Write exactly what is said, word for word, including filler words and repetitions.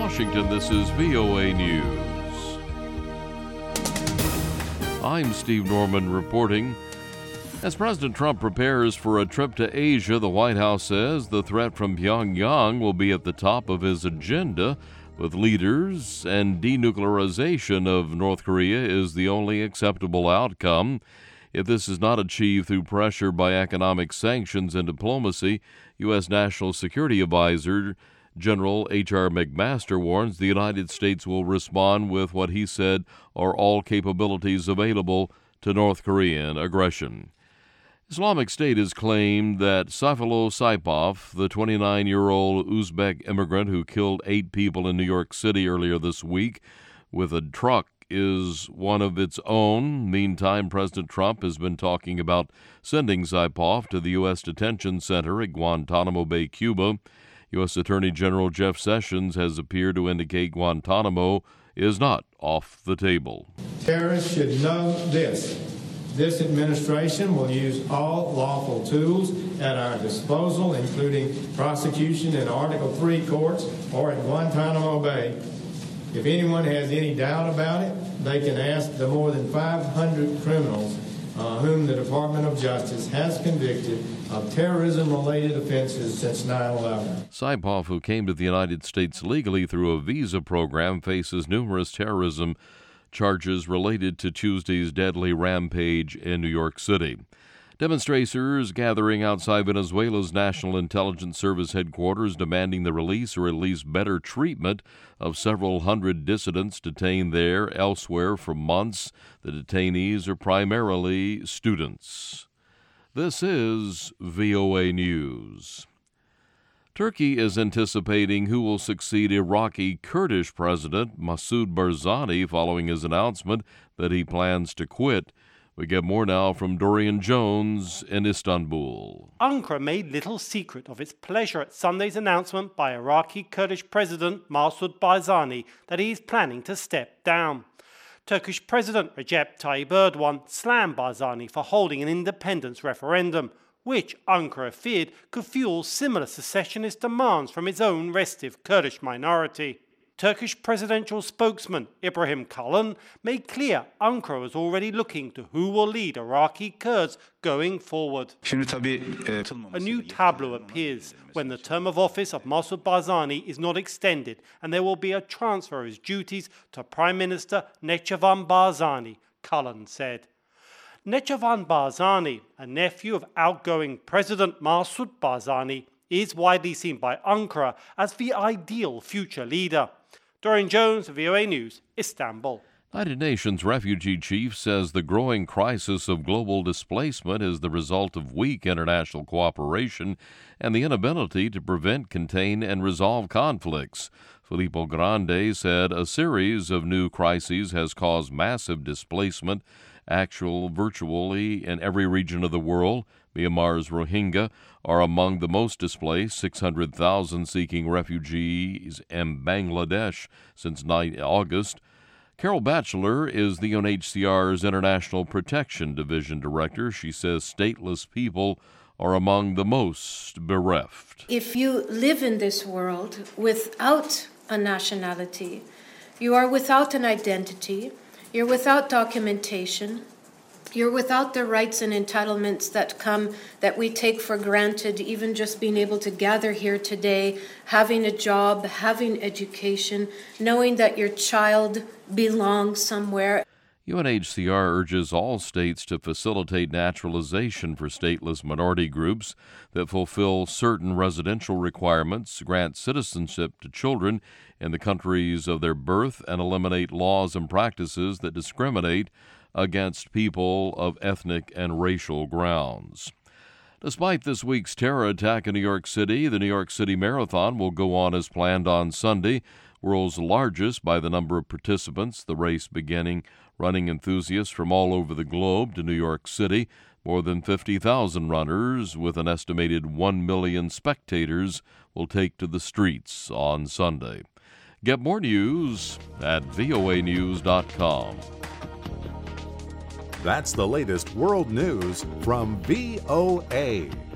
Washington, this is V O A News. I'm Steve Norman reporting. As President Trump prepares for a trip to Asia, the White House says the threat from Pyongyang will be at the top of his agenda with leaders, and denuclearization of North Korea is the only acceptable outcome. If this is not achieved through pressure by economic sanctions and diplomacy, U S. National Security Advisor General H R. McMaster warns the United States will respond with what he said are all capabilities available to North Korean aggression. Islamic State has claimed that Sayfullo Saipov, the twenty-nine-year-old Uzbek immigrant who killed eight people in New York City earlier this week with a truck, is one of its own. Meantime, President Trump has been talking about sending Saipov to the U S detention center at Guantanamo Bay, Cuba. U S. Attorney General Jeff Sessions has appeared to indicate Guantanamo is not off the table. Terrorists should know this. This administration will use all lawful tools at our disposal, including prosecution in Article three courts or at Guantanamo Bay. If anyone has any doubt about it, they can ask the more than five hundred criminals uh, whom the Department of Justice has convicted of terrorism-related offenses since nine eleven. Saipov, who came to the United States legally through a visa program, faces numerous terrorism charges related to Tuesday's deadly rampage in New York City. Demonstrators gathering outside Venezuela's National Intelligence Service headquarters demanding the release or at least better treatment of several hundred dissidents detained there. Elsewhere for months, the detainees are primarily students. This is V O A News. Turkey is anticipating who will succeed Iraqi Kurdish President Masoud Barzani following his announcement that he plans to quit. We get more now from Dorian Jones in Istanbul. Ankara made little secret of its pleasure at Sunday's announcement by Iraqi Kurdish President Masoud Barzani that he is planning to step down. Turkish President Recep Tayyip Erdogan slammed Barzani for holding an independence referendum, which Ankara feared could fuel similar secessionist demands from its own restive Kurdish minority. Turkish presidential spokesman Ibrahim Kalin made clear Ankara is already looking to who will lead Iraqi Kurds going forward. A new tableau appears when the term of office of Masoud Barzani is not extended, and there will be a transfer of his duties to Prime Minister Nechavan Barzani, Kalin said. Nechavan Barzani, a nephew of outgoing President Masoud Barzani, is widely seen by Ankara as the ideal future leader. Dorian Jones, V O A News, Istanbul. United Nations refugee chief says the growing crisis of global displacement is the result of weak international cooperation and the inability to prevent, contain, and resolve conflicts. Filippo Grandi said a series of new crises has caused massive displacement, actual virtually in every region of the world. Myanmar's Rohingya are among the most displaced, six hundred thousand seeking refugees in Bangladesh since August. Carol Batchelor is the U N H C R's International Protection Division Director. She says stateless people are among the most bereft. If you live in this world without a nationality, you are without an identity, you're without documentation, you're without the rights and entitlements that come, that we take for granted, even just being able to gather here today, having a job, having education, knowing that your child belongs somewhere. U N H C R urges all states to facilitate naturalization for stateless minority groups that fulfill certain residential requirements, grant citizenship to children in the countries of their birth, and eliminate laws and practices that discriminate against people of ethnic and racial grounds. Despite this week's terror attack in New York City, the New York City Marathon will go on as planned on Sunday, world's largest by the number of participants, the race beginning running enthusiasts from all over the globe to New York City. More than fifty thousand runners with an estimated one million spectators will take to the streets on Sunday. Get more news at V O A news dot com. That's the latest world news from V O A.